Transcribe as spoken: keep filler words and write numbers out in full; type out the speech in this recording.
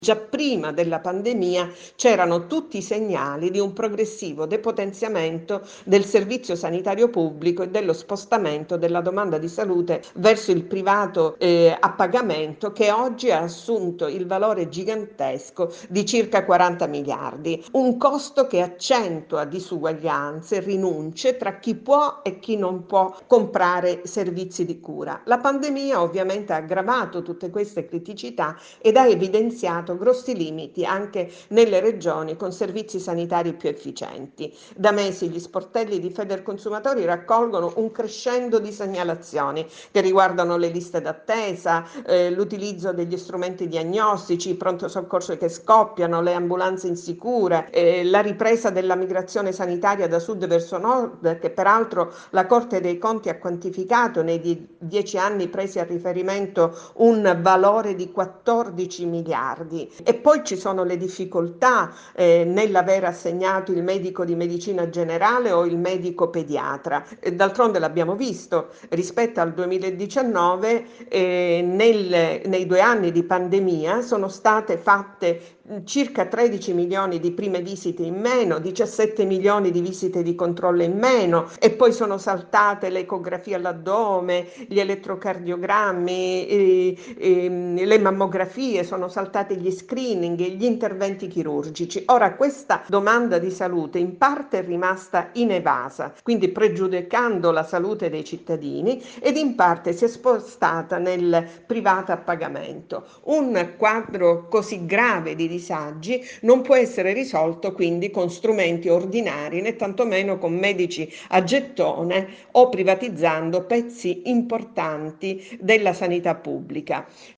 Già prima della pandemia c'erano tutti i segnali di un progressivo depotenziamento del servizio sanitario pubblico e dello spostamento della domanda di salute verso il privato eh, a pagamento, che oggi ha assunto il valore gigantesco di circa quaranta miliardi, un costo che accentua disuguaglianze e rinunce tra chi può e chi non può comprare servizi di cura. La pandemia ovviamente ha aggravato tutte queste criticità ed ha evidenziato grossi limiti anche nelle regioni con servizi sanitari più efficienti. Da mesi gli sportelli di Federconsumatori raccolgono un crescendo di segnalazioni che riguardano le liste d'attesa, eh, l'utilizzo degli strumenti diagnostici, i pronto soccorso che scoppiano, le ambulanze insicure, eh, la ripresa della migrazione sanitaria da sud verso nord, che peraltro la Corte dei Conti ha quantificato nei die- dieci anni presi a riferimento un valore di quattordici miliardi. E poi ci sono le difficoltà eh, nell'aver assegnato il medico di medicina generale o il medico pediatra. E d'altronde l'abbiamo visto, rispetto al duemiladiciannove, eh, nel, nei due anni di pandemia sono state fatte circa tredici milioni di prime visite in meno, diciassette milioni di visite di controllo in meno, e poi sono saltate le ecografie all'addome, gli elettrocardiogrammi, eh, eh, le mammografie, sono saltati gli screening, gli interventi chirurgici. Ora questa domanda di salute in parte è rimasta inevasa, quindi pregiudicando la salute dei cittadini, ed in parte si è spostata nel privato a pagamento. Un quadro così grave di disagi non può essere risolto quindi con strumenti ordinari, né tantomeno con medici a gettone o privatizzando pezzi importanti della sanità pubblica.